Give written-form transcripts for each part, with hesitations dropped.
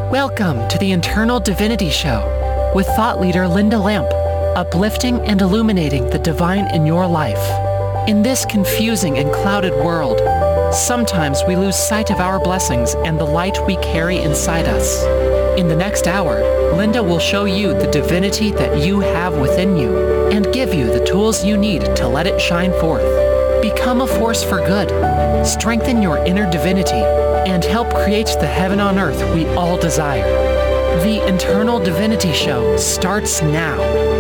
Welcome to the Internal Divinity Show with thought leader Linda Lamp, uplifting and illuminating the divine in your life. In this confusing and clouded world, sometimes we lose sight of our blessings and the light we carry inside us. In the next hour, Linda will show you the divinity that you have within you and give you the tools you need to let it shine forth. Become a force for good, strengthen your inner divinity, and help create the heaven on earth we all desire. The Internal Divinity Show starts now.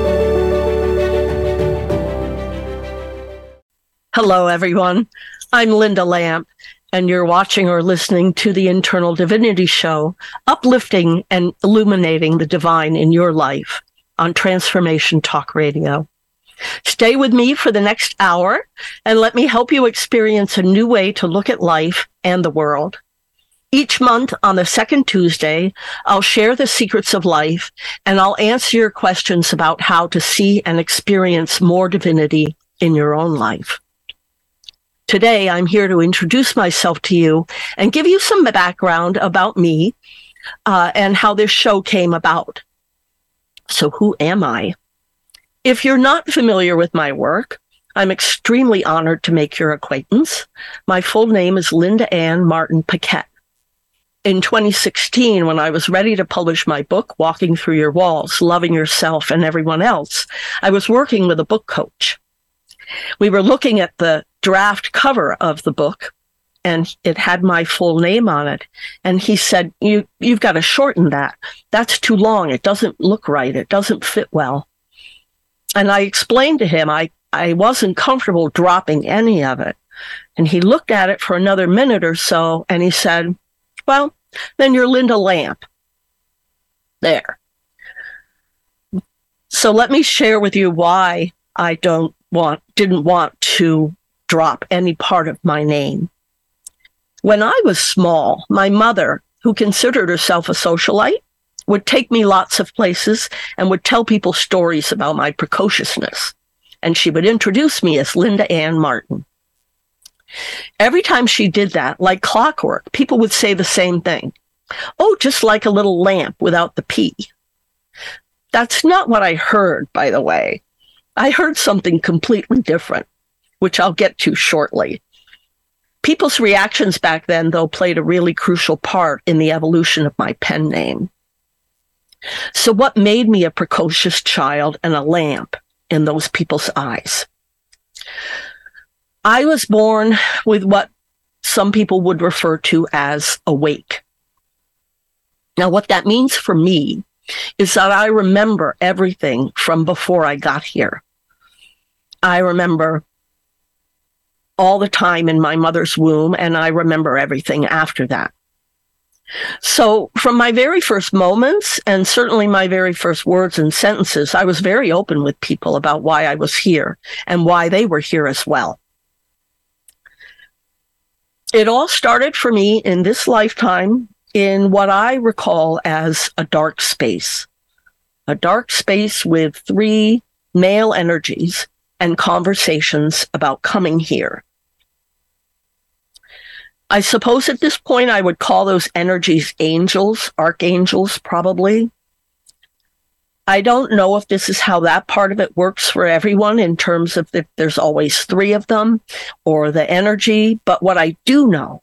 Hello, everyone. I'm Linda Lamp, and you're watching or listening to the Internal Divinity Show, uplifting and illuminating the divine in your life on Transformation Talk Radio. Stay with me for the next hour and let me help you experience a new way to look at life and the world. Each month on the second Tuesday, I'll share the secrets of life and I'll answer your questions about how to see and experience more divinity in your own life. Today, I'm here to introduce myself to you and give you some background about me and how this show came about. So who am I? If you're not familiar with my work, I'm extremely honored to make your acquaintance. My full name is Linda Ann Martin Paquette. In 2016, when I was ready to publish my book, Walking Through Your Walls, Loving Yourself and Everyone Else, I was working with a book coach. We were looking at the draft cover of the book, and it had my full name on it. And he said, you've got to shorten that. That's too long. It doesn't look right. It doesn't fit well. And I explained to him I wasn't comfortable dropping any of it. And he looked at it for another minute or so, and he said, well, then you're Linda Lamp. There. So let me share with you why I didn't want to drop any part of my name. When I was small, my mother, who considered herself a socialite, would take me lots of places and would tell people stories about my precociousness. And she would introduce me as Linda Ann Martin. Every time she did that, like clockwork, people would say the same thing. Oh, just like a little lamp without the P. That's not what I heard, by the way. I heard something completely different, which I'll get to shortly. People's reactions back then, though, played a really crucial part in the evolution of my pen name. So what made me a precocious child and a lamp in those people's eyes? I was born with what some people would refer to as awake. Now, what that means for me is that I remember everything from before I got here. I remember all the time in my mother's womb, and I remember everything after that. So from my very first moments, and certainly my very first words and sentences, I was very open with people about why I was here and why they were here as well. It all started for me in this lifetime in what I recall as a dark space with 3 male energies and conversations about coming here. I suppose at this point I would call those energies angels, archangels, probably. I don't know if this is how that part of it works for everyone in terms of if there's always 3 of them or the energy, but what I do know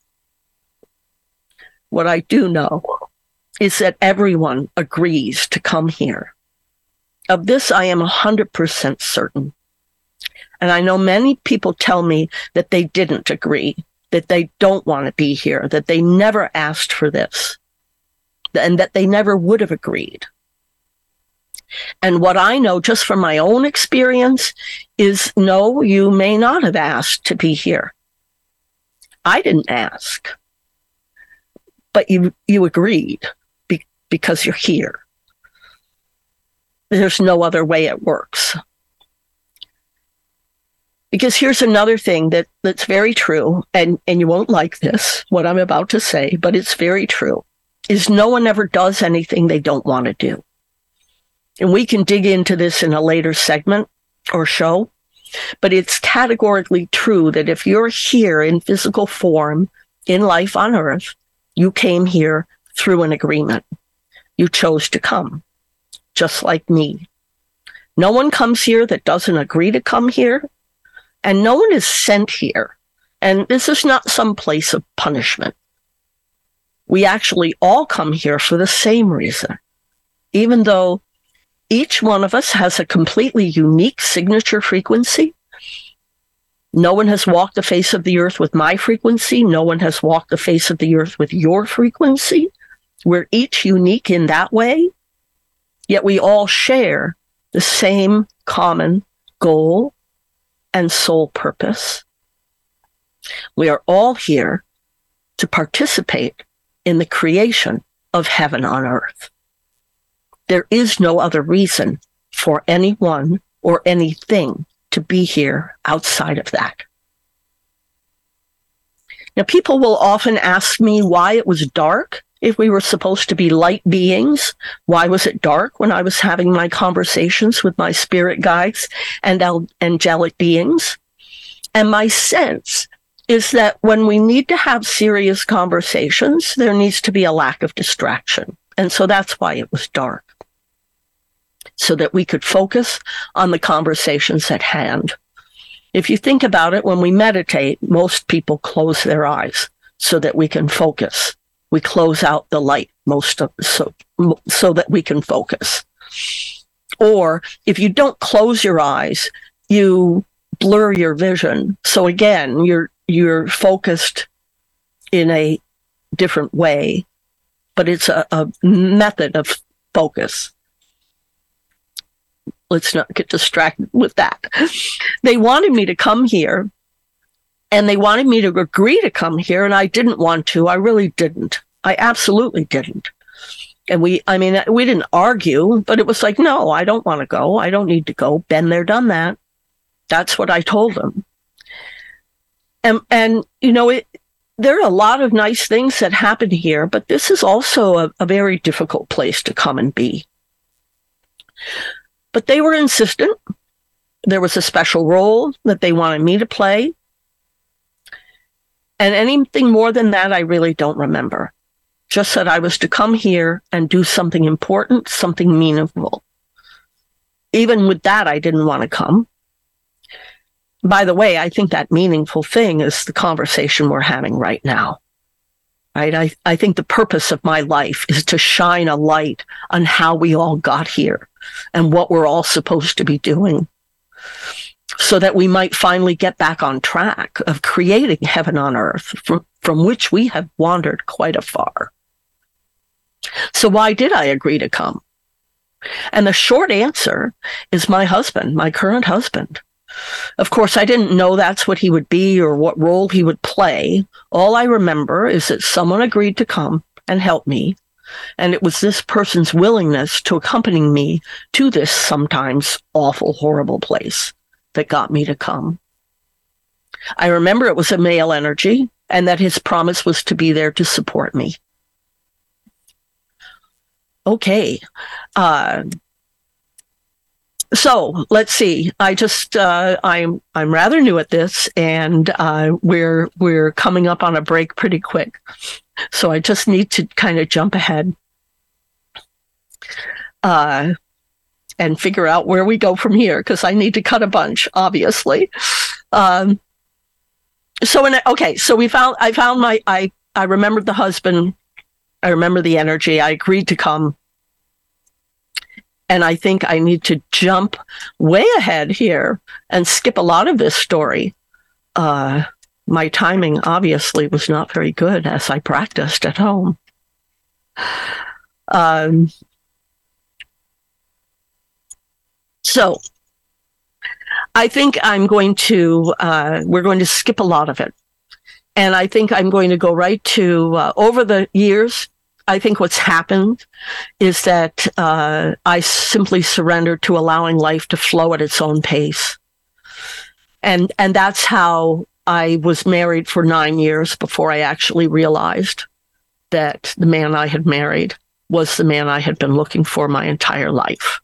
is that everyone agrees to come here. Of this, I am 100% certain. And I know many people tell me that they didn't agree, that they don't want to be here, that they never asked for this, and that they never would have agreed. And what I know just from my own experience is, no, you may not have asked to be here. I didn't ask, but you agreed because you're here. There's no other way it works. Because here's another thing that's very true, and you won't like this, what I'm about to say, but it's very true, is no one ever does anything they don't want to do. And we can dig into this in a later segment or show, but it's categorically true that if you're here in physical form, in life on earth, you came here through an agreement. You chose to come, just like me. No one comes here that doesn't agree to come here, and no one is sent here. And this is not some place of punishment. We actually all come here for the same reason, even though each one of us has a completely unique signature frequency. No one has walked the face of the earth with my frequency. No one has walked the face of the earth with your frequency. We're each unique in that way, yet we all share the same common goal and soul purpose. We are all here to participate in the creation of heaven on earth. There is no other reason for anyone or anything to be here outside of that. Now, people will often ask me why it was dark if we were supposed to be light beings. Why was it dark when I was having my conversations with my spirit guides and angelic beings? And my sense is that when we need to have serious conversations, there needs to be a lack of distraction. And so that's why it was dark, so that we could focus on the conversations at hand. If you think about it, when we meditate, most people close their eyes so that we can focus. We close out the light so that we can focus. Or if you don't close your eyes, you blur your vision. So again, you're focused in a different way, but it's a method of focus. Let's not get distracted with that. They wanted me to come here, and they wanted me to agree to come here, and I didn't want to. I really didn't. I absolutely didn't. And we didn't argue, but it was like, no, I don't want to go. I don't need to go. Been there, done that. That's what I told them. And there are a lot of nice things that happen here, but this is also a very difficult place to come and be. But they were insistent. There was a special role that they wanted me to play. And anything more than that, I really don't remember. Just that I was to come here and do something important, something meaningful. Even with that, I didn't want to come. By the way, I think that meaningful thing is the conversation we're having right now. Right? I think the purpose of my life is to shine a light on how we all got here and what we're all supposed to be doing, so that we might finally get back on track of creating heaven on earth, from which we have wandered quite afar. So why did I agree to come? And the short answer is my husband, my current husband. Of course, I didn't know that's what he would be or what role he would play. All I remember is that someone agreed to come and help me. And it was this person's willingness to accompany me to this sometimes awful, horrible place that got me to come. I remember it was a male energy, and that his promise was to be there to support me. Okay. So let's see. I'm rather new at this, and we're coming up on a break pretty quick. So I just need to kind of jump ahead and figure out where we go from here, because I need to cut a bunch, obviously. So I remembered the husband. I remember the energy. I agreed to come. And I think I need to jump way ahead here and skip a lot of this story. My timing obviously was not very good as I practiced at home. So I think we're going to skip a lot of it. And I think I'm going to go right to, over the years, I think what's happened is that I simply surrendered to allowing life to flow at its own pace. And that's how I was married for 9 years before I actually realized that the man I had married was the man I had been looking for my entire life.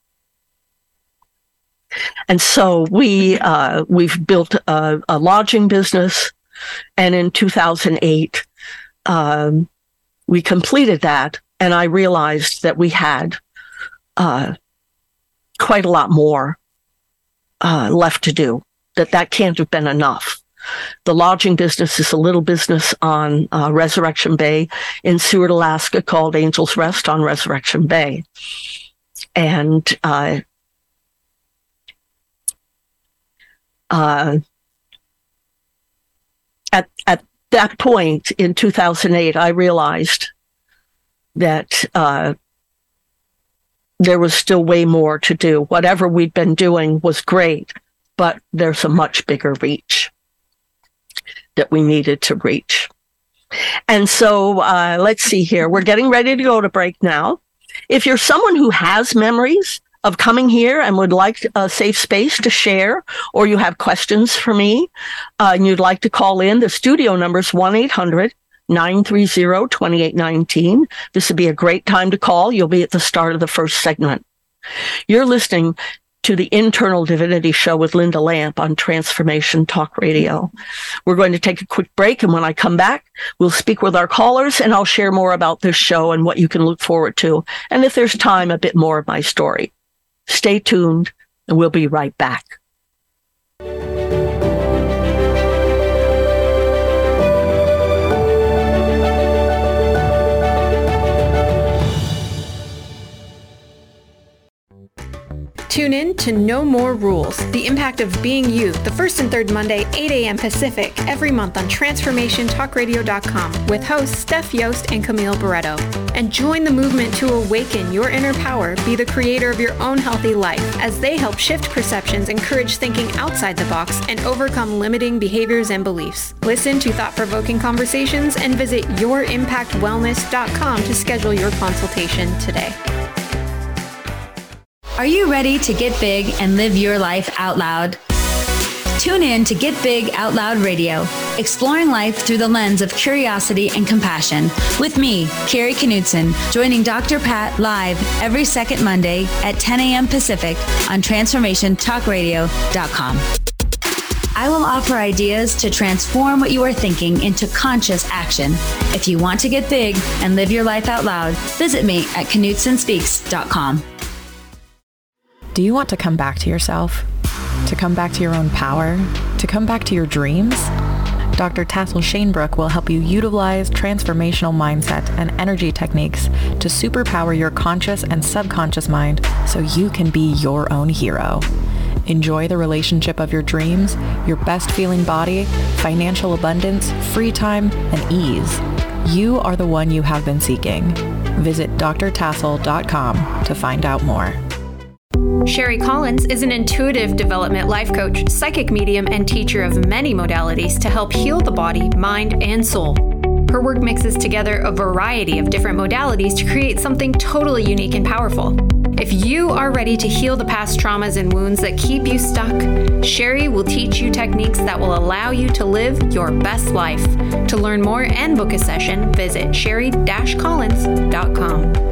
And so we've built a lodging business, and in 2008, we completed that, And I realized that we had quite a lot more left to do, that can't have been enough. The lodging business is a little business on Resurrection Bay in Seward, Alaska, called Angel's Rest on Resurrection Bay. And at that point in 2008, I realized that there was still way more to do. Whatever we'd been doing was great, but there's a much bigger reach that we needed to reach. And so let's see here. We're getting ready to go to break now. If you're someone who has memories of coming here and would like a safe space to share, or you have questions for me, and you'd like to call in, the studio number is 1-800-930-2819. This would be a great time to call. You'll be at the start of the first segment. You're listening to the Internal Divinity Show with Linda Lamp on Transformation Talk Radio. We're going to take a quick break, and when I come back, we'll speak with our callers, and I'll share more about this show and what you can look forward to, and if there's time, a bit more of my story. Stay tuned, and we'll be right back. Tune in to No More Rules, the impact of being you, the first and third Monday, 8 a.m. Pacific, every month on TransformationTalkRadio.com with hosts Steph Yost and Camille Barreto. And join the movement to awaken your inner power, be the creator of your own healthy life, as they help shift perceptions, encourage thinking outside the box, and overcome limiting behaviors and beliefs. Listen to thought-provoking conversations and visit yourimpactwellness.com to schedule your consultation today. Are you ready to get big and live your life out loud? Tune in to Get Big Out Loud Radio, exploring life through the lens of curiosity and compassion, with me, Carrie Knudsen, joining Dr. Pat live every second Monday at 10 a.m. Pacific on TransformationTalkRadio.com. I will offer ideas to transform what you are thinking into conscious action. If you want to get big and live your life out loud, visit me at KnudsenSpeaks.com. Do you want to come back to yourself? To come back to your own power? To come back to your dreams? Dr. Tassel Shanebrook will help you utilize transformational mindset and energy techniques to superpower your conscious and subconscious mind so you can be your own hero. Enjoy the relationship of your dreams, your best feeling body, financial abundance, free time, and ease. You are the one you have been seeking. Visit drtassel.com to find out more. Sherry Collins is an intuitive development life coach, psychic medium, and teacher of many modalities to help heal the body, mind, and soul. Her work mixes together a variety of different modalities to create something totally unique and powerful. If you are ready to heal the past traumas and wounds that keep you stuck, Sherry will teach you techniques that will allow you to live your best life. To learn more and book a session, visit sherry-collins.com.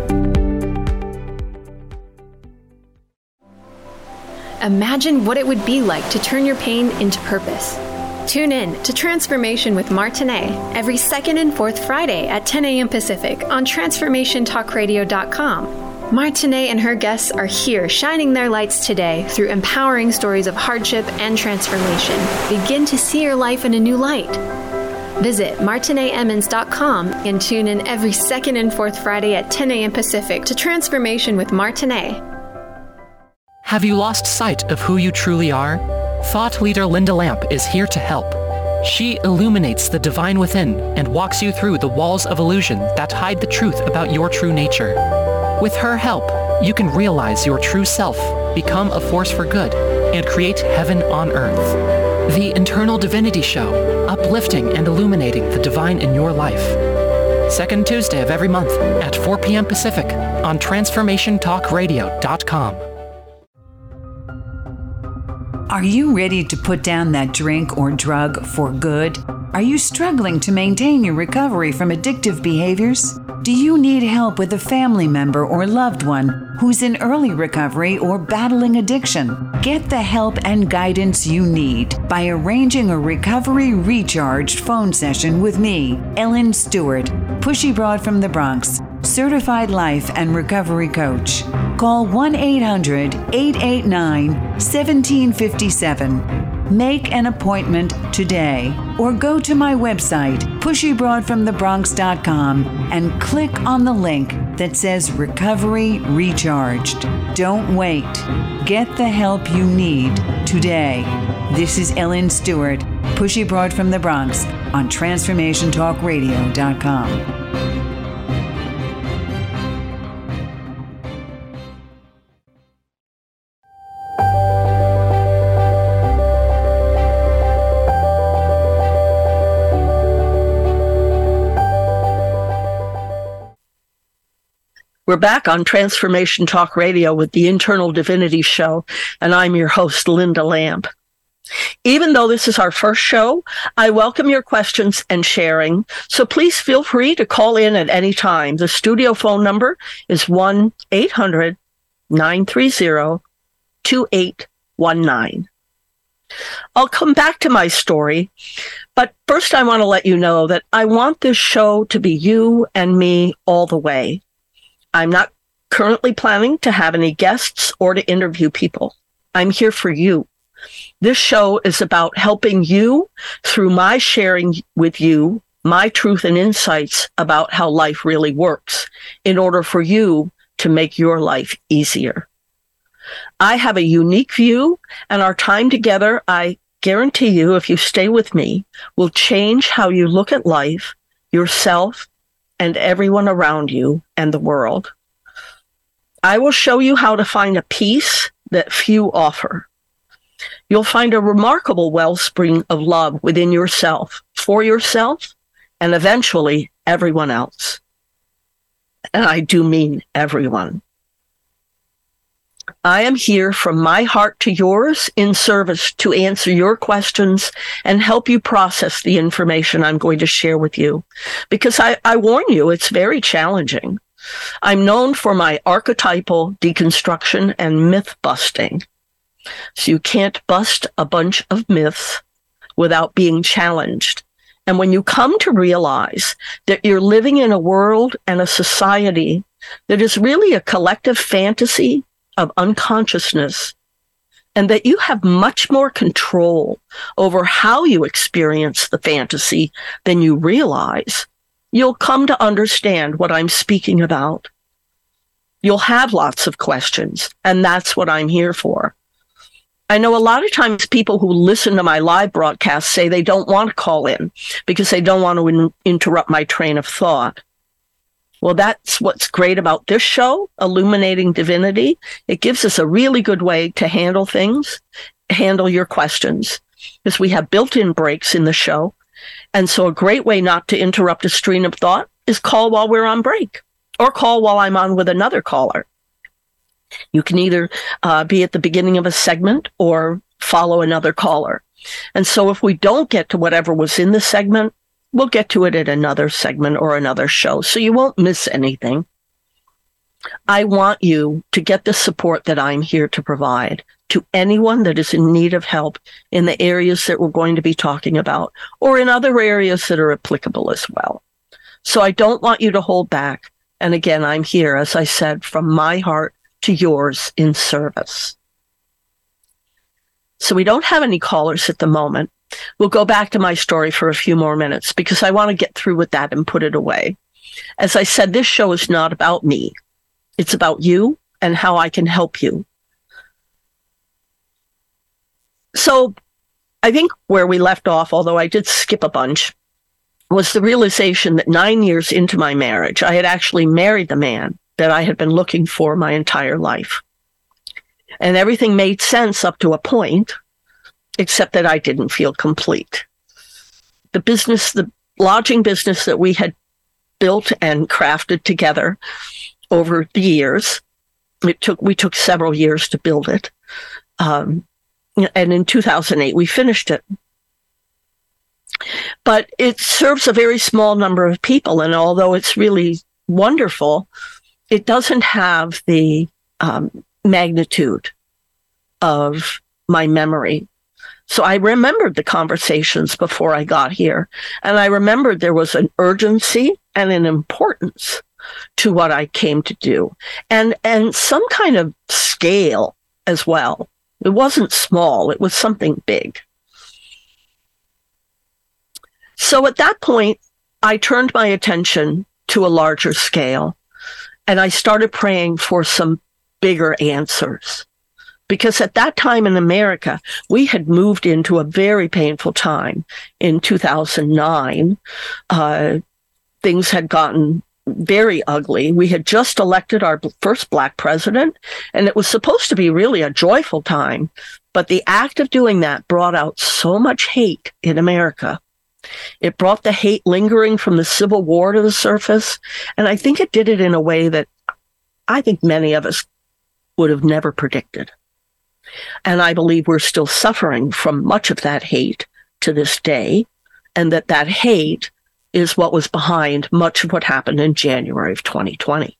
Imagine what it would be like to turn your pain into purpose. Tune in to Transformation with Martinet every second and fourth Friday at 10 a.m. Pacific on TransformationTalkRadio.com. Martinet and her guests are here shining their lights today through empowering stories of hardship and transformation. Begin to see your life in a new light. Visit MartinetEmmons.com and tune in every second and fourth Friday at 10 a.m. Pacific to Transformation with Martinet. Have you lost sight of who you truly are? Thought leader Linda Lamp is here to help. She illuminates the divine within and walks you through the walls of illusion that hide the truth about your true nature. With her help, you can realize your true self, become a force for good, and create heaven on earth. The Internal Divinity Show, uplifting and illuminating the divine in your life. Second Tuesday of every month at 4 p.m. Pacific on TransformationTalkRadio.com. Are you ready to put down that drink or drug for good? Are you struggling to maintain your recovery from addictive behaviors? Do you need help with a family member or loved one who's in early recovery or battling addiction? Get the help and guidance you need by arranging a recovery recharged phone session with me, Ellen Stewart, Pushy Broad from the Bronx. certified life and recovery coach. Call 1-800-889-1757. Make an appointment today or go to my website, pushybroadfromthebronx.com, and click on the link that says Recovery Recharged. Don't wait. Get the help you need today. This is Ellen Stewart, Pushy Broad from the Bronx on TransformationTalkRadio.com. We're back on Transformation Talk Radio with the Internal Divinity Show, and I'm your host, Linda Lamp. Even though this is our first show, I welcome your questions and sharing, so please feel free to call in at any time. The studio phone number is 1-800-930-2819. I'll come back to my story, but first I want to let you know that I want this show to be you and me all the way. I'm not currently planning to have any guests or to interview people. I'm here for you. This show is about helping you through my sharing with you my truth and insights about how life really works in order for you to make your life easier. I have a unique view, and our time together, I guarantee you, if you stay with me, will change how you look at life, yourself, and everyone around you and the world. I will show you how to find a peace that few offer. You'll find a remarkable wellspring of love within yourself, for yourself, and eventually everyone else. And I do mean everyone. I am here from my heart to yours in service to answer your questions and help you process the information I'm going to share with you. Because I warn you, it's very challenging. I'm known for my archetypal deconstruction and myth busting. So you can't bust a bunch of myths without being challenged. And when you come to realize that you're living in a world and a society that is really a collective fantasy of unconsciousness, and that you have much more control over how you experience the fantasy than you realize, you'll come to understand what I'm speaking about. You'll have lots of questions, and that's what I'm here for. I know a lot of times people who listen to my live broadcasts say they don't want to call in because they don't want to interrupt my train of thought. Well, that's what's great about this show, Illuminating Divinity. It gives us a really good way to handle things, handle your questions, because we have built-in breaks in the show. And so a great way not to interrupt a stream of thought is call while we're on break, or call while I'm on with another caller. You can either be at the beginning of a segment or follow another caller. And so if we don't get to whatever was in the segment, we'll get to it at another segment or another show, so you won't miss anything. I want you to get the support that I'm here to provide to anyone that is in need of help in the areas that we're going to be talking about, or in other areas that are applicable as well. So I don't want you to hold back. And again, I'm here, as I said, from my heart to yours in service. So we don't have any callers at the moment. We'll go back to my story for a few more minutes because I want to get through with that and put it away. As I said, this show is not about me. It's about you and how I can help you. So I think where we left off, although I did skip a bunch, was the realization that 9 years into my marriage, I had actually married the man that I had been looking for my entire life. And everything made sense up to a point, except that I didn't feel complete. The lodging business that we had built and crafted together over the years, we took several years to build it. And in 2008, we finished it. But it serves a very small number of people. And although it's really wonderful, it doesn't have the magnitude of my memory. So I remembered the conversations before I got here. And I remembered there was an urgency and an importance to what I came to do, and some kind of scale as well. It wasn't small, it was something big. So at that point, I turned my attention to a larger scale, and I started praying for some bigger answers. Because at that time in America, we had moved into a very painful time. In 2009, things had gotten very ugly. We had just elected our first Black president, and it was supposed to be really a joyful time. But the act of doing that brought out so much hate in America. It brought the hate lingering from the Civil War to the surface, and I think it did it in a way that I think many of us would have never predicted. And I believe we're still suffering from much of that hate to this day, and that hate is what was behind much of what happened in January of 2020.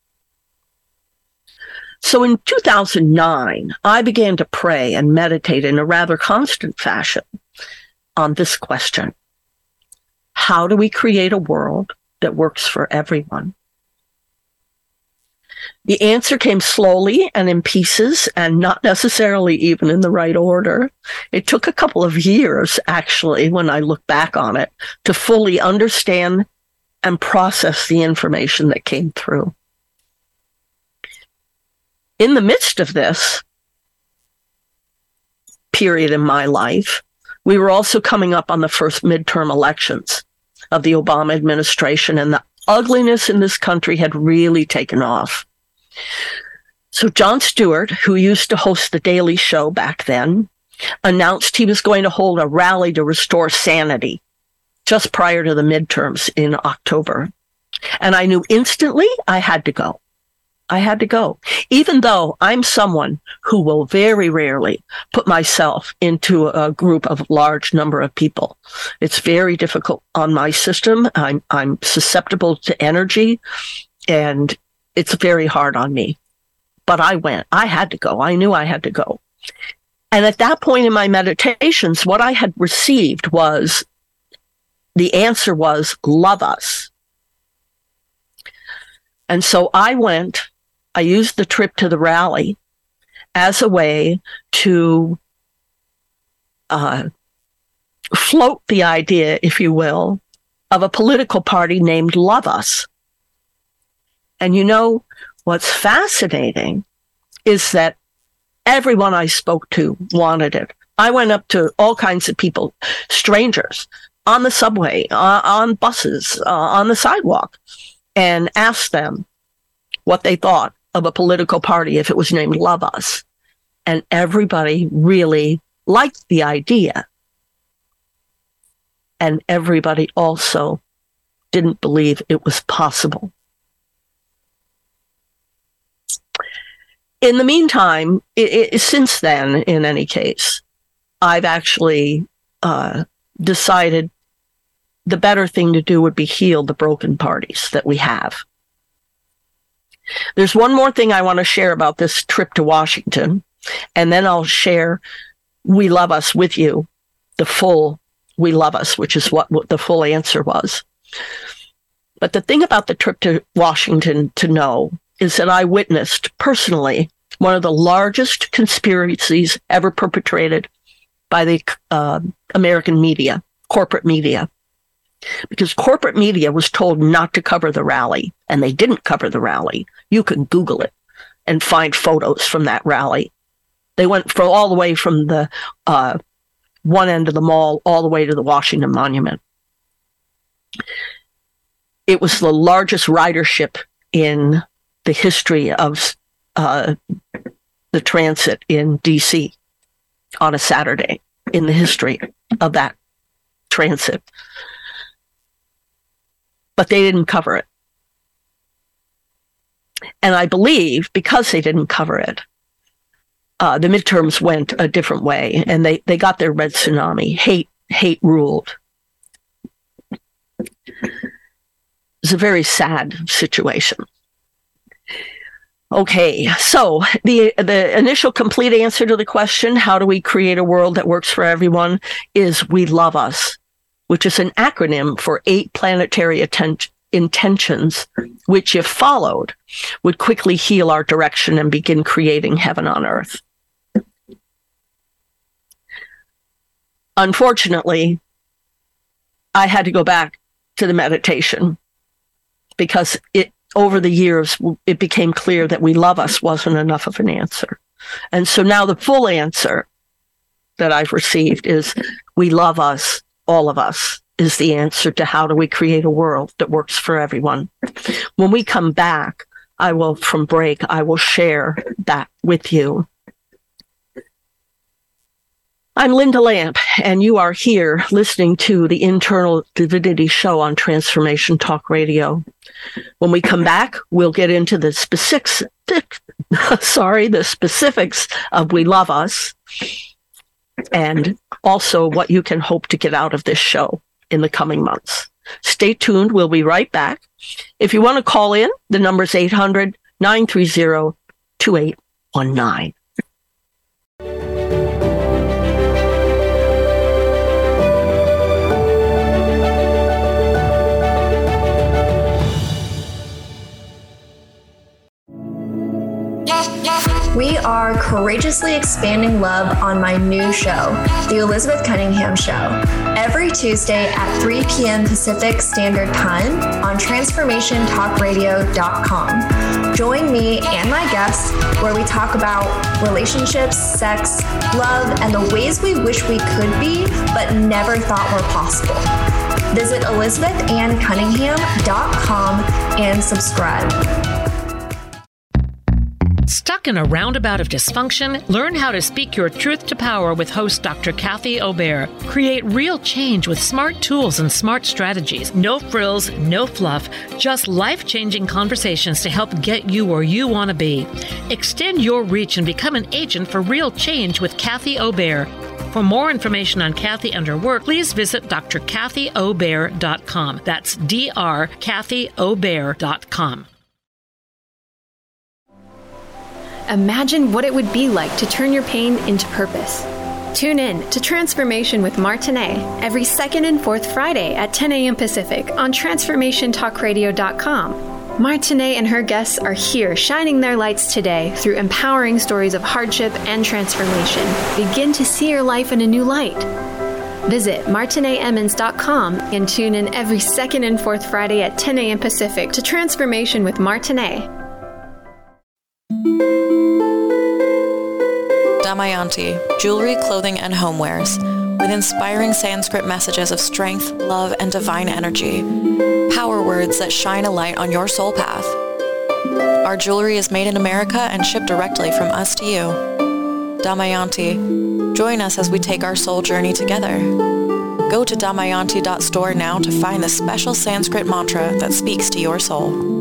So in 2009, I began to pray and meditate in a rather constant fashion on this question: how do we create a world that works for everyone? The answer came slowly and in pieces, and not necessarily even in the right order. It took a couple of years, actually, when I look back on it, to fully understand and process the information that came through. In the midst of this period in my life, we were also coming up on the first midterm elections of the Obama administration, and the ugliness in this country had really taken off. So Jon Stewart, who used to host The Daily Show back then, announced he was going to hold a rally to restore sanity just prior to the midterms in October. And I knew instantly I had to go. I had to go, even though I'm someone who will very rarely put myself into a group of large number of people. It's very difficult on my system. I'm susceptible to energy, and it's very hard on me. But I went. I had to go. I knew I had to go. And at that point in my meditations, what I had received was, the answer was, love us. And so I went. I used the trip to the rally as a way to float the idea, if you will, of a political party named Love Us. And you know, what's fascinating is that everyone I spoke to wanted it. I went up to all kinds of people, strangers, on the subway, on buses, on the sidewalk, and asked them what they thought of a political party if it was named Love Us. And everybody really liked the idea. And everybody also didn't believe it was possible. In the meantime, since then, in any case, I've actually decided the better thing to do would be heal the broken parties that we have. There's one more thing I want to share about this trip to Washington, and then I'll share We Love Us with you, the full We Love Us, which is what the full answer was. But the thing about the trip to Washington to know is that I witnessed personally one of the largest conspiracies ever perpetrated by the American media, corporate media. Because corporate media was told not to cover the rally, and they didn't cover the rally. You can Google it and find photos from that rally. They went all the way from the one end of the mall all the way to the Washington Monument. It was the largest ridership in the history of the transit in D.C. on a Saturday, in the history of that transit. But they didn't cover it. And I believe because they didn't cover it, the midterms went a different way, and they got their red tsunami. Hate ruled. It's a very sad situation. Okay, so the initial complete answer to the question, how do we create a world that works for everyone, is We Love Us, which is an acronym for 8 planetary intentions, which, if followed, would quickly heal our direction and begin creating heaven on earth. Unfortunately, I had to go back to the meditation because over the years, it became clear that we love us wasn't enough of an answer. And so now the full answer that I've received is we love us, all of us, is the answer to how do we create a world that works for everyone. When we come back, I will share that with you. I'm Linda Lamp, and you are here listening to the Internal Divinity Show on Transformation Talk Radio. When we come back, we'll get into the specifics of We Love Us, and also what you can hope to get out of this show in the coming months. Stay tuned. We'll be right back. If you want to call in, the number is 800-930-2819. We are courageously expanding love on my new show, The Elizabeth Cunningham Show, every Tuesday at 3 p.m. Pacific Standard Time on TransformationTalkRadio.com. Join me and my guests where we talk about relationships, sex, love, and the ways we wish we could be but never thought were possible. Visit ElizabethAnnCunningham.com and subscribe. Stuck in a roundabout of dysfunction? Learn how to speak your truth to power with host Dr. Kathy Obear. Create real change with smart tools and smart strategies. No frills, no fluff, just life-changing conversations to help get you where you want to be. Extend your reach and become an agent for real change with Kathy Obear. For more information on Kathy and her work, please visit drkathyobear.com. That's drkathyobear.com. Imagine what it would be like to turn your pain into purpose. Tune in to Transformation with Martinet every second and fourth Friday at 10 a.m. Pacific on TransformationTalkRadio.com. Martinet and her guests are here shining their lights today through empowering stories of hardship and transformation. Begin to see your life in a new light. Visit MartinetEmmons.com and tune in every second and fourth Friday at 10 a.m. Pacific to Transformation with Martinet. Damayanti, jewelry, clothing, and homewares, with inspiring Sanskrit messages of strength, love, and divine energy. Power words that shine a light on your soul path. Our jewelry is made in America and shipped directly from us to you. Damayanti, join us as we take our soul journey together. Go to damayanti.store now to find the special Sanskrit mantra that speaks to your soul.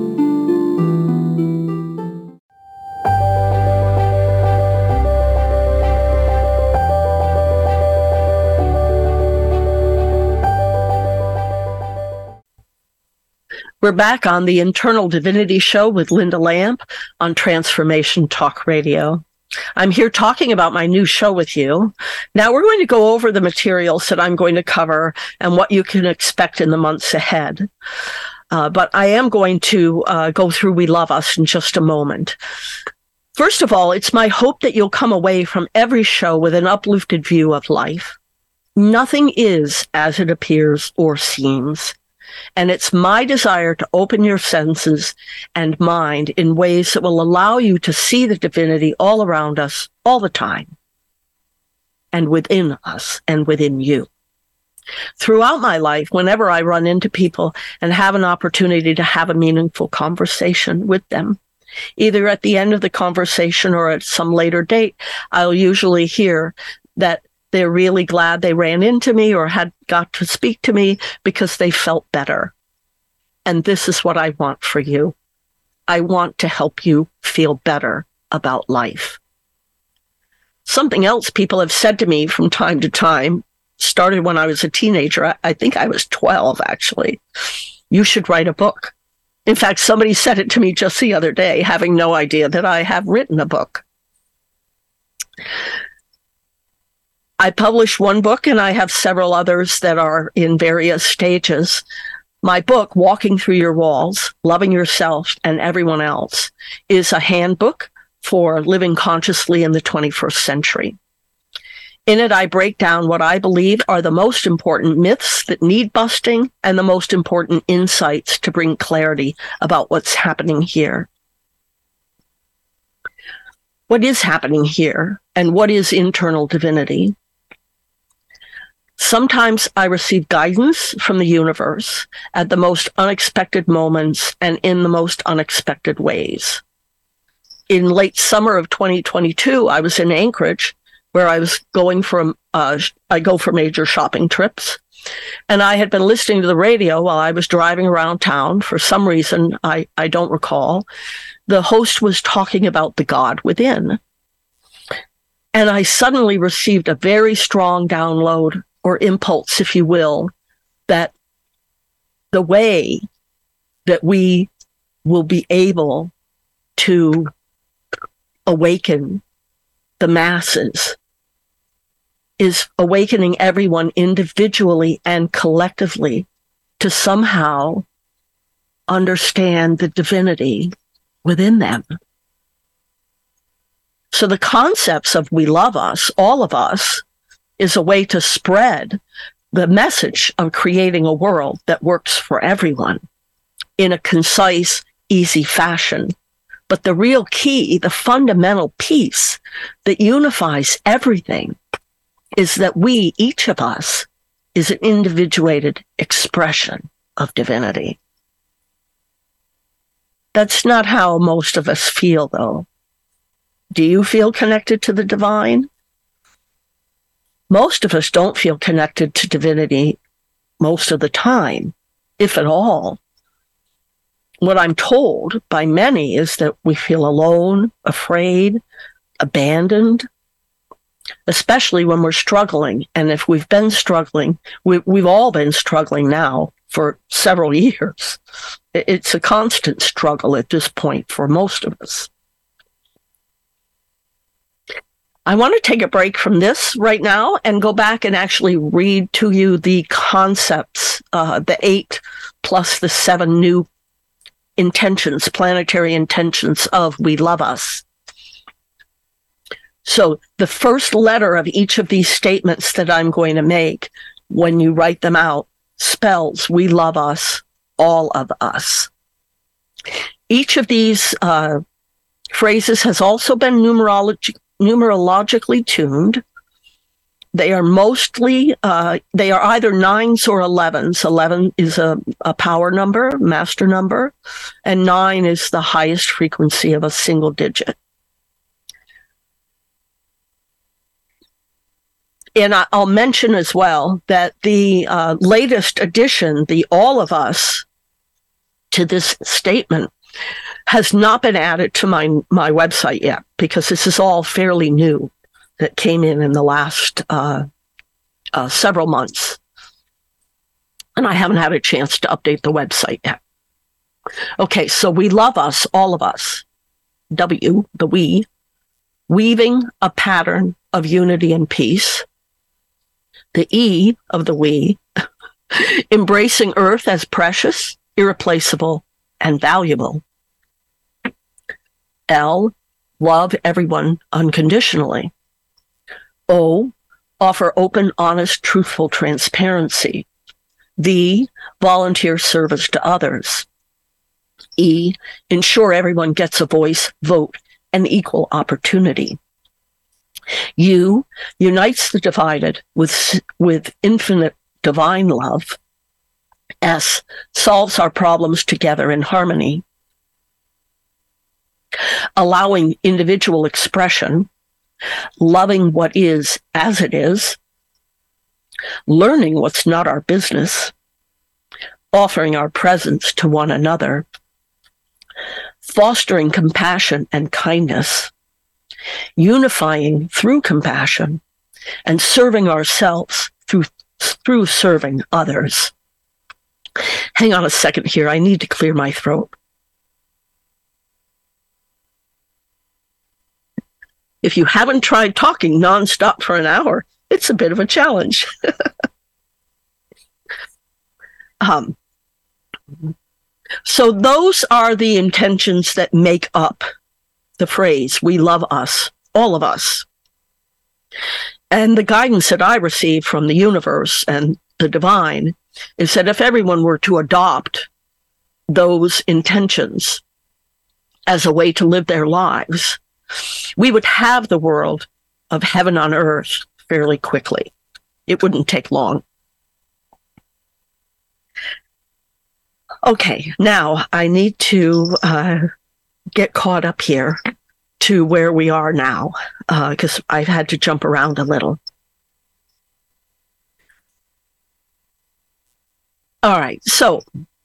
We're back on the Internal Divinity Show with Linda Lamp on Transformation Talk Radio. I'm here talking about my new show with you. Now we're going to go over the materials that I'm going to cover and what you can expect in the months ahead. But I am going to go through We Love Us in just a moment. First of all, it's my hope that you'll come away from every show with an uplifted view of life. Nothing is as it appears or seems. And it's my desire to open your senses and mind in ways that will allow you to see the divinity all around us all the time, and within us and within you. Throughout my life, whenever I run into people and have an opportunity to have a meaningful conversation with them, either at the end of the conversation or at some later date, I'll usually hear that they're really glad they ran into me or had got to speak to me because they felt better. And this is what I want for you. I want to help you feel better about life. Something else people have said to me from time to time, started when I was a teenager. I think I was 12, actually. You should write a book. In fact, somebody said it to me just the other day, having no idea that I have written a book. I published one book and I have several others that are in various stages. My book, Walking Through Your Walls, Loving Yourself and Everyone Else, is a handbook for living consciously in the 21st century. In it, I break down what I believe are the most important myths that need busting and the most important insights to bring clarity about what's happening here. What is happening here, and what is internal divinity? Sometimes I receive guidance from the universe at the most unexpected moments and in the most unexpected ways. In late summer of 2022, I was in Anchorage, where I was going from, I go for major shopping trips. And I had been listening to the radio while I was driving around town. For some reason, I don't recall. The host was talking about the God within. And I suddenly received a very strong download, or impulse, if you will, that the way that we will be able to awaken the masses is awakening everyone individually and collectively to somehow understand the divinity within them. So the concepts of we love us, all of us, is a way to spread the message of creating a world that works for everyone in a concise, easy fashion. But the real key, the fundamental piece that unifies everything, is that we, each of us, is an individuated expression of divinity. That's not how most of us feel, though. Do you feel connected to the divine? Most of us don't feel connected to divinity most of the time, if at all. What I'm told by many is that we feel alone, afraid, abandoned, especially when we're struggling. And if we've been struggling, we've all been struggling now for several years. It's a constant struggle at this point for most of us. I want to take a break from this right now and go back and actually read to you the concepts, the 8 plus the 7 new intentions, planetary intentions of We Love Us. So the first letter of each of these statements that I'm going to make, when you write them out, spells we love us, all of us. Each of these phrases has also been numerologically tuned. They are mostly, they are either 9s or 11s. 11 is a power number, master number, and 9 is the highest frequency of a single digit. And I'll mention as well that the latest addition, the all of us, to this statement has not been added to my website yet, because this is all fairly new that came in the last several months. And I haven't had a chance to update the website yet. Okay, so we love us, all of us. W, the we, weaving a pattern of unity and peace. The E of the we, embracing Earth as precious, irreplaceable, and valuable. L, love everyone unconditionally. O, offer open, honest, truthful transparency. V, volunteer service to others. E, ensure everyone gets a voice, vote, and equal opportunity. U, unites the divided with infinite divine love. S, solves our problems together in harmony. Allowing individual expression, loving what is as it is, learning what's not our business, offering our presence to one another, fostering compassion and kindness, unifying through compassion, and serving ourselves through serving others. Hang on a second here. I need to clear my throat. If you haven't tried talking nonstop for an hour, it's a bit of a challenge. So those are the intentions that make up the phrase, we love us, all of us. And the guidance that I received from the universe and the divine is that if everyone were to adopt those intentions as a way to live their lives, we would have the world of heaven on earth fairly quickly. It wouldn't take long. Okay, now I need to get caught up here to where we are now, because I've had to jump around a little. All right, so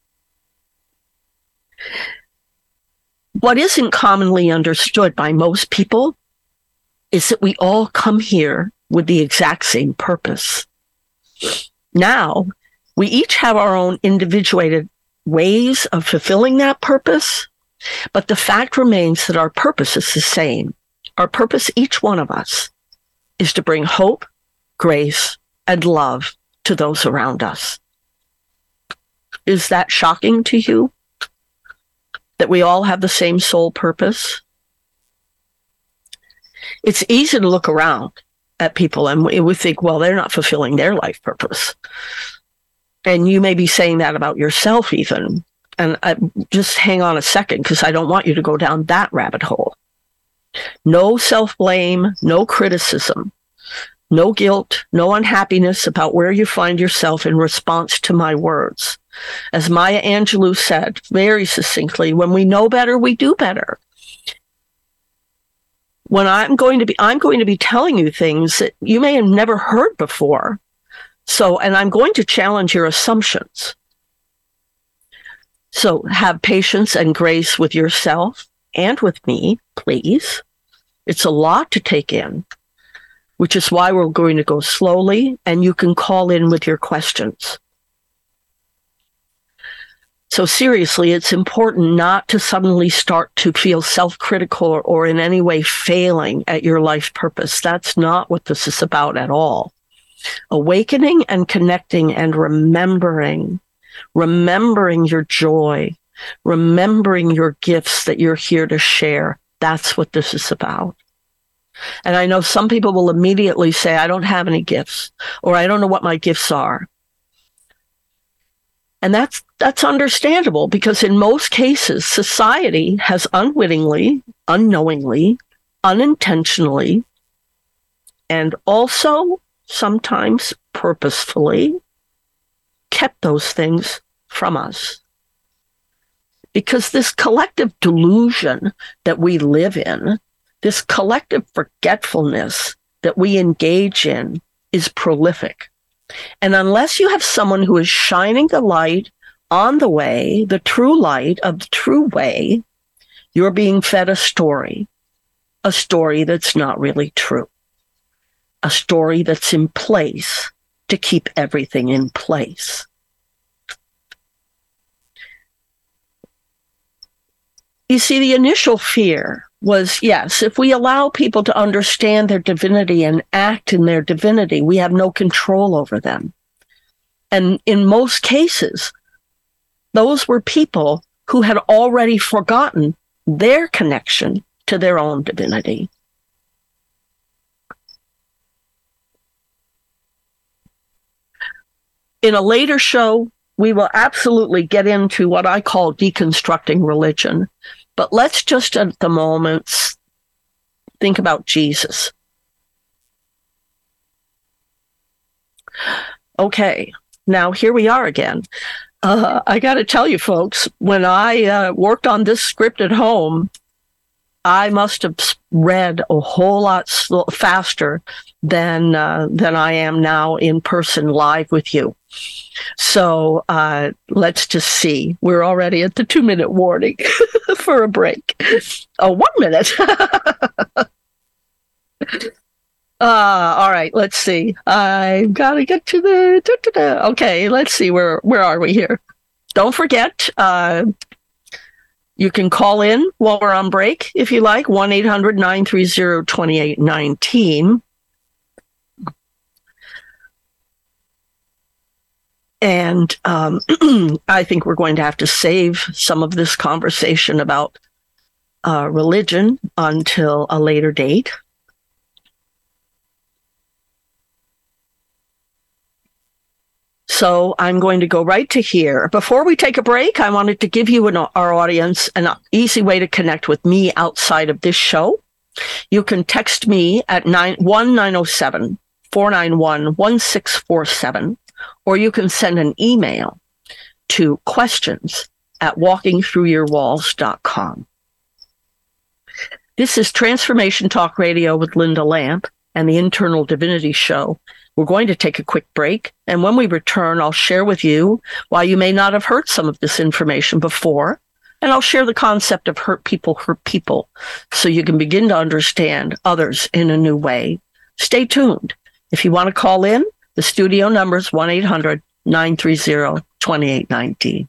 what isn't commonly understood by most people is that we all come here with the exact same purpose. Now, we each have our own individuated ways of fulfilling that purpose, but the fact remains that our purpose is the same. Our purpose, each one of us, is to bring hope, grace, and love to those around us. Is that shocking to you? That we all have the same soul purpose? It's easy to look around at people and we think, well, they're not fulfilling their life purpose. And you may be saying that about yourself even. And just hang on a second, because I don't want you to go down that rabbit hole. No self-blame, no criticism, no guilt, no unhappiness about where you find yourself in response to my words. As Maya Angelou said very succinctly, when we know better, we do better. When I'm going to be telling you things that you may have never heard before. So, and I'm going to challenge your assumptions. So have patience and grace with yourself and with me, please. It's a lot to take in, which is why we're going to go slowly, and you can call in with your questions. So seriously, it's important not to suddenly start to feel self-critical or in any way failing at your life purpose. That's not what this is about at all. Awakening and connecting and remembering your joy, remembering your gifts that you're here to share. That's what this is about. And I know some people will immediately say, I don't have any gifts, or I don't know what my gifts are. And that's understandable, because in most cases, society has unwittingly, unknowingly, unintentionally, and also sometimes purposefully kept those things from us. Because this collective delusion that we live in, this collective forgetfulness that we engage in, is prolific. And unless you have someone who is shining the light on the way, the true light of the true way, you're being fed a story that's not really true. A story that's in place to keep everything in place. You see, the initial fear was, yes, if we allow people to understand their divinity and act in their divinity, we have no control over them. And in most cases, those were people who had already forgotten their connection to their own divinity. In a later show, we will absolutely get into what I call deconstructing religion. But let's just at the moment think about Jesus. Okay, now here we are again. I got to tell you, folks, when I worked on this script at home, I must have read a whole lot faster than I am now in person live with you. So let's just see. We're already at the 2-minute warning for a break. 1 minute. All right, let's see. I've got to get to the... Okay, let's see. Where are we here? Don't forget, you can call in while we're on break, if you like, 1-800-930-2819. And I think we're going to have to save some of this conversation about religion until a later date. So I'm going to go right to here. Before we take a break, I wanted to give you our audience an easy way to connect with me outside of this show. You can text me at 1-907-491-1647, or you can send an email to questions@walkingthroughyourwalls.com. This is Transformation Talk Radio with Linda Lamp and the Internal Divinity Show. We're going to take a quick break, and when we return, I'll share with you why you may not have heard some of this information before, and I'll share the concept of hurt people, so you can begin to understand others in a new way. Stay tuned. If you want to call in, the studio number is 1-800-930-2819.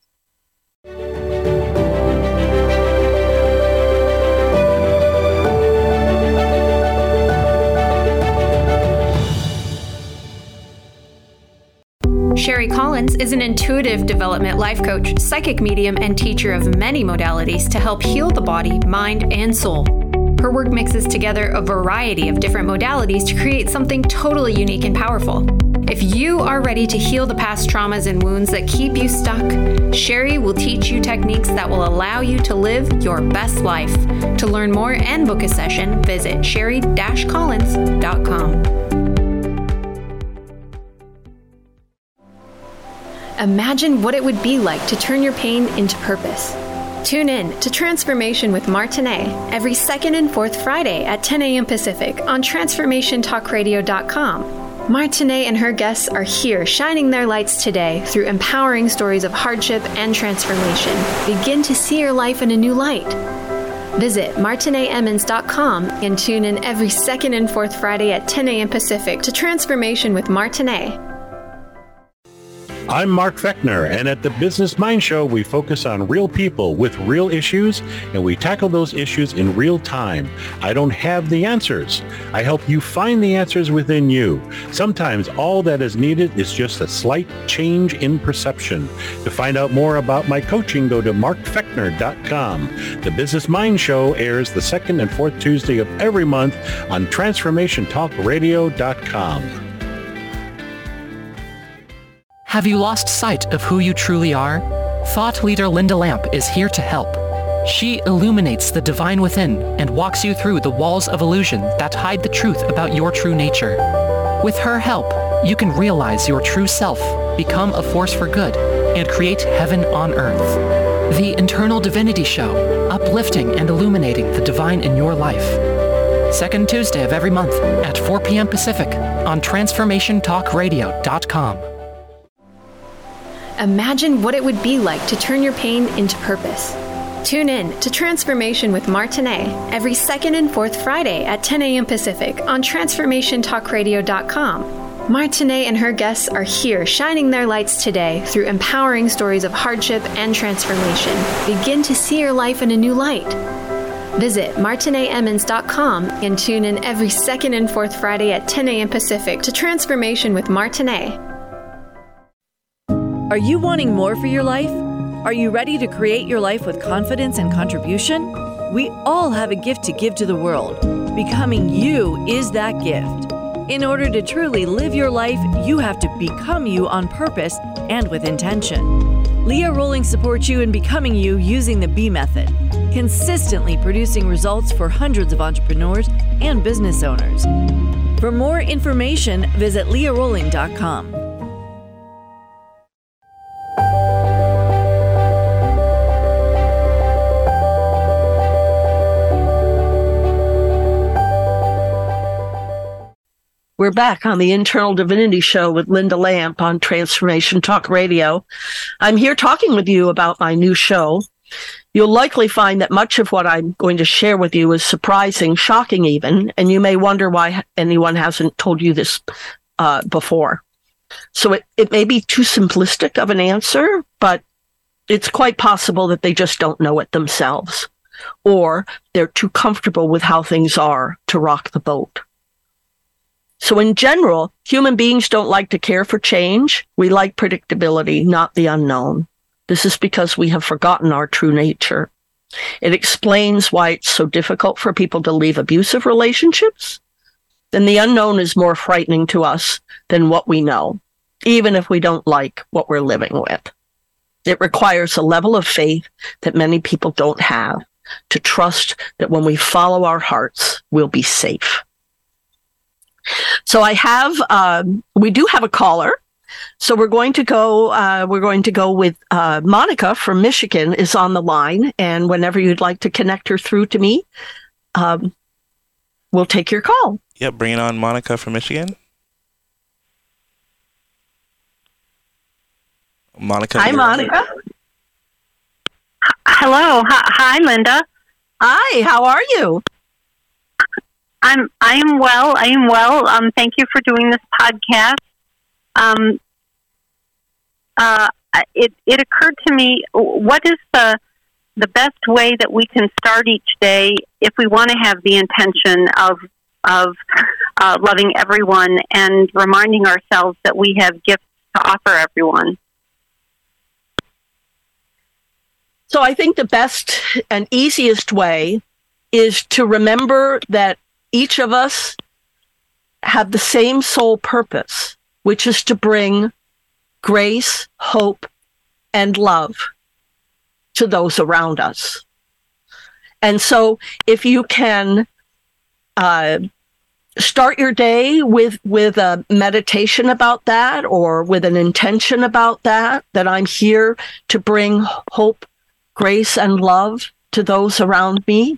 Sherry Collins is an intuitive development life coach, psychic medium, and teacher of many modalities to help heal the body, mind, and soul. Her work mixes together a variety of different modalities to create something totally unique and powerful. If you are ready to heal the past traumas and wounds that keep you stuck, Sherry will teach you techniques that will allow you to live your best life. To learn more and book a session, visit sherry-collins.com. Imagine what it would be like to turn your pain into purpose. Tune in to Transformation with Martinet every second and fourth Friday at 10 a.m. Pacific on TransformationTalkRadio.com. Martinet and her guests are here shining their lights today through empowering stories of hardship and transformation. Begin to see your life in a new light. Visit MartinetEmmons.com and tune in every second and fourth Friday at 10 a.m. Pacific to Transformation with Martinet. I'm Mark Fechner, and at the Business Mind Show, we focus on real people with real issues, and we tackle those issues in real time. I don't have the answers. I help you find the answers within you. Sometimes all that is needed is just a slight change in perception. To find out more about my coaching, go to markfechner.com. The Business Mind Show airs the second and fourth Tuesday of every month on TransformationTalkRadio.com. Have you lost sight of who you truly are? Thought leader Linda Lamp is here to help. She illuminates the divine within and walks you through the walls of illusion that hide the truth about your true nature. With her help, you can realize your true self, become a force for good, and create heaven on earth. The Internal Divinity Show, uplifting and illuminating the divine in your life. Second Tuesday of every month at 4 p.m. Pacific on TransformationTalkRadio.com. Imagine what it would be like to turn your pain into purpose. Tune in to Transformation with Martinet every second and fourth Friday at 10 a.m. Pacific on TransformationTalkRadio.com. Martinet and her guests are here shining their lights today through empowering stories of hardship and transformation. Begin to see your life in a new light. Visit MartinetEmmons.com and tune in every second and fourth Friday at 10 a.m. Pacific to Transformation with Martinet. Are you wanting more for your life? Are you ready to create your life with confidence and contribution? We all have a gift to give to the world. Becoming you is that gift. In order to truly live your life, you have to become you on purpose and with intention. Leah Rolling supports you in becoming you using the B method, consistently producing results for hundreds of entrepreneurs and business owners. For more information, visit leahrolling.com. We're back on the Internal Divinity Show with Linda Lamp on Transformation Talk Radio. I'm here talking with you about my new show. You'll likely find that much of what I'm going to share with you is surprising, shocking even, and you may wonder why anyone hasn't told you this before. So it may be too simplistic of an answer, but it's quite possible that they just don't know it themselves, or they're too comfortable with how things are to rock the boat. So in general, human beings don't like to care for change. We like predictability, not the unknown. This is because we have forgotten our true nature. It explains why it's so difficult for people to leave abusive relationships. Then the unknown is more frightening to us than what we know, even if we don't like what we're living with. It requires a level of faith that many people don't have, to trust that when we follow our hearts, we'll be safe. So we do have a caller. So we're going to go with Monica from Michigan is on the line. And whenever you'd like to connect her through to me, we'll take your call. Yep, bring it on, Monica from Michigan. Monica. Hi, Monica. Hello. Hi, Linda. Hi, how are you? I am well. Thank you for doing this podcast. It occurred to me, what is the best way that we can start each day if we want to have the intention of loving everyone and reminding ourselves that we have gifts to offer everyone? So I think the best and easiest way is to remember that each of us have the same soul purpose, which is to bring grace, hope, and love to those around us. And so if you can start your day with a meditation about that, or with an intention about that I'm here to bring hope, grace, and love to those around me.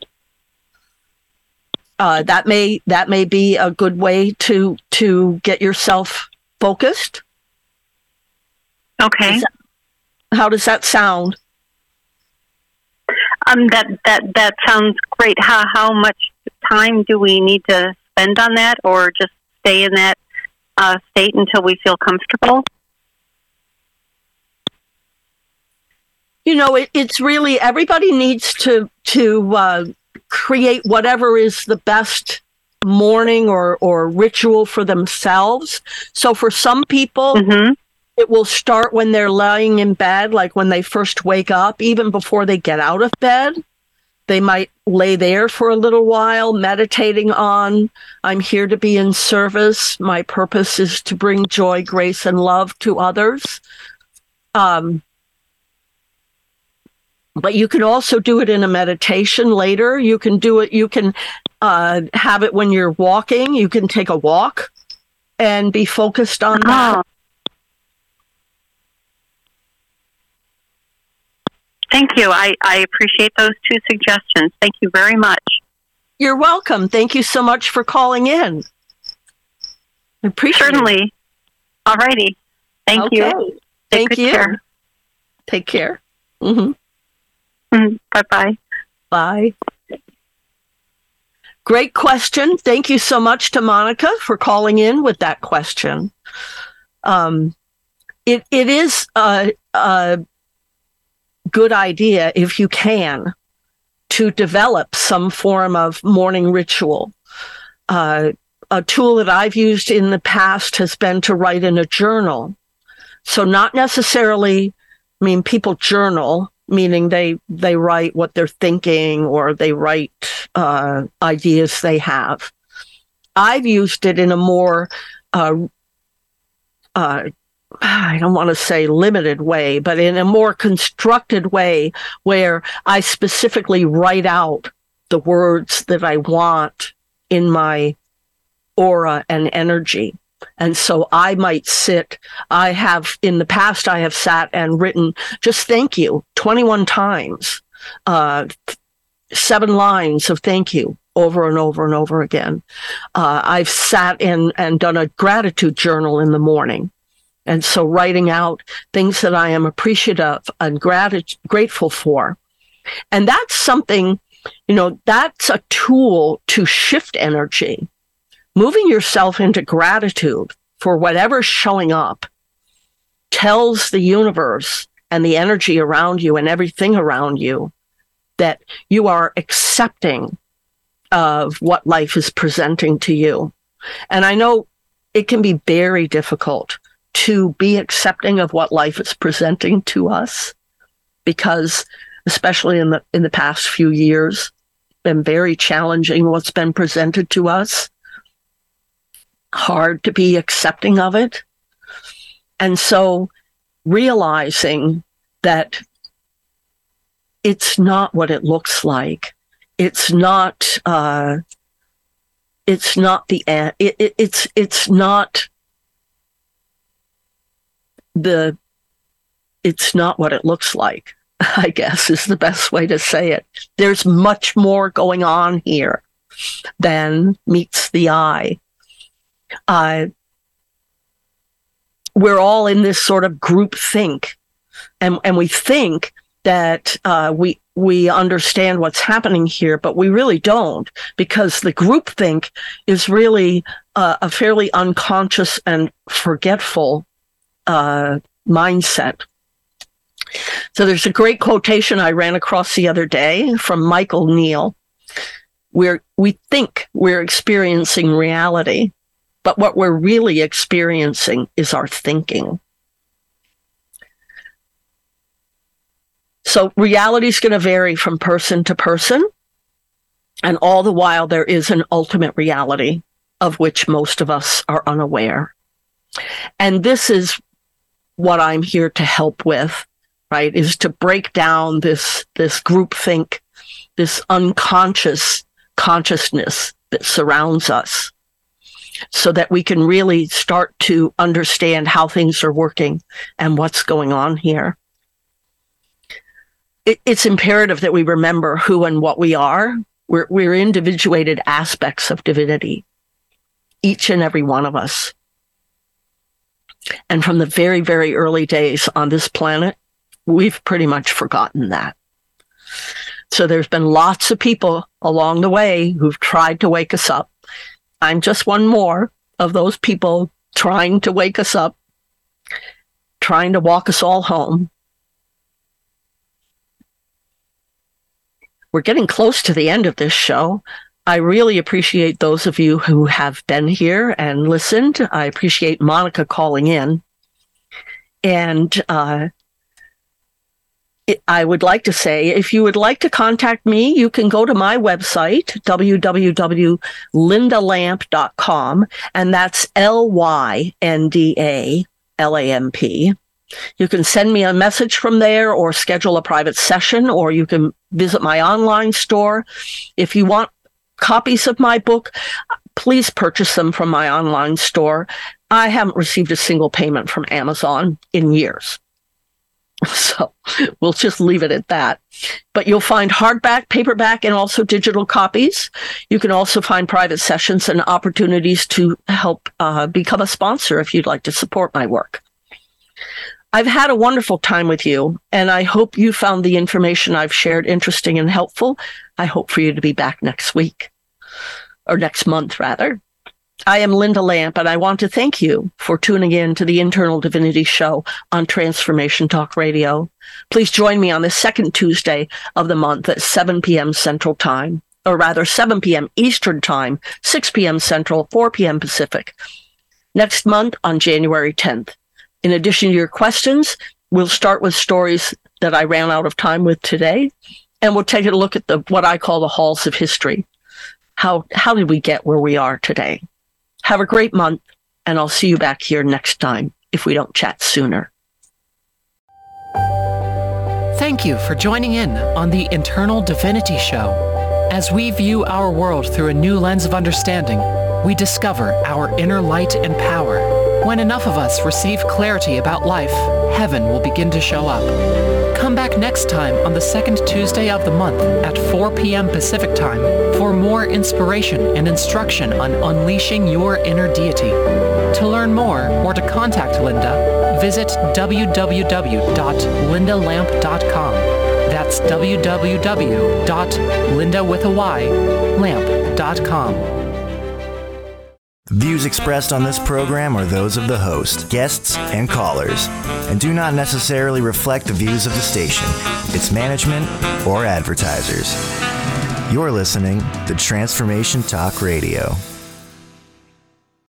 That may be a good way to get yourself focused. Okay. How does that sound? That sounds great. How much time do we need to spend on that, or just stay in that state until we feel comfortable? You know, it's really, everybody needs to create whatever is the best morning or ritual for themselves. So for some people, it will start when they're lying in bed, like when they first wake up, even before they get out of bed. They might lay there for a little while, meditating on, I'm here to be in service. My purpose is to bring joy, grace, and love to others. But you can also do it in a meditation later. You can do it, you can have it when you're walking. You can take a walk and be focused on that. Thank you. I appreciate those two suggestions. Thank you very much. You're welcome. Thank you so much for calling in. I appreciate Certainly. All righty. Thank you. Thank you. Care. Take care. Mm-hmm. Bye-bye. Bye. Great question. Thank you so much to Monica for calling in with that question. It is a good idea, if you can, to develop some form of morning ritual. A tool that I've used in the past has been to write in a journal. So not necessarily, people journal, meaning they write what they're thinking, or they write ideas they have. I've used it in a more, I don't want to say limited way, but in a more constructed way, where I specifically write out the words that I want in my aura and energy. And so I might sit, in the past, I have sat and written just thank you 21 times, 7 lines of thank you over and over and over again. I've sat and done a gratitude journal in the morning. And so writing out things that I am appreciative and grateful for. And that's something, that's a tool to shift energy. Moving yourself into gratitude for whatever's showing up tells the universe and the energy around you and everything around you that you are accepting of what life is presenting to you. And I know it can be very difficult to be accepting of what life is presenting to us, because especially in the past few years, it's been very challenging what's been presented to us. Hard to be accepting of it. And so realizing that it's not what it looks like. It's not the it's not what it looks like, I guess is the best way to say it. There's much more going on here than meets the eye. We're all in this sort of group think, and we think that we understand what's happening here, but we really don't, because the group think is really a fairly unconscious and forgetful mindset. So there's a great quotation I ran across the other day from Michael Neal, where we think we're experiencing reality, but what we're really experiencing is our thinking. So reality is going to vary from person to person, and all the while there is an ultimate reality of which most of us are unaware. And this is what I'm here to help with, right, is to break down this groupthink, this unconscious consciousness that surrounds us, so that we can really start to understand how things are working and what's going on here. It's imperative that we remember who and what we are. We're individuated aspects of divinity, each and every one of us. And from the very, very early days on this planet, we've pretty much forgotten that. So there's been lots of people along the way who've tried to wake us up. I'm just one more of those people trying to wake us up, trying to walk us all home. We're getting close to the end of this show. I really appreciate those of you who have been here and listened. I appreciate Monica calling in. And I would like to say, if you would like to contact me, you can go to my website, www.lindalamp.com, and that's LYNDALAMP. You can send me a message from there or schedule a private session, or you can visit my online store. If you want copies of my book, please purchase them from my online store. I haven't received a single payment from Amazon in years. So we'll just leave it at that. But you'll find hardback, paperback, and also digital copies. You can also find private sessions and opportunities to help become a sponsor if you'd like to support my work. I've had a wonderful time with you, and I hope you found the information I've shared interesting and helpful. I hope for you to be back next week, or next month, rather. I am Linda Lamp, and I want to thank you for tuning in to the Internal Divinity Show on Transformation Talk Radio. Please join me on the second Tuesday of the month at 7 p.m. Central Time, or rather 7 p.m. Eastern Time, 6 p.m. Central, 4 p.m. Pacific. Next month on January 10th. In addition to your questions, we'll start with stories that I ran out of time with today, and we'll take a look at what I call the halls of history. How did we get where we are today? Have a great month, and I'll see you back here next time if we don't chat sooner. Thank you for joining in on the Internal Divinity Show. As we view our world through a new lens of understanding, we discover our inner light and power. When enough of us receive clarity about life, heaven will begin to show up. Come back next time on the second Tuesday of the month at 4 p.m. Pacific Time for more inspiration and instruction on unleashing your inner deity. To learn more or to contact Linda, visit www.lindalamp.com. That's www.lindawithaylamp.com. The views expressed on this program are those of the host, guests, and callers, and do not necessarily reflect the views of the station, its management, or advertisers. You're listening to Transformation Talk Radio.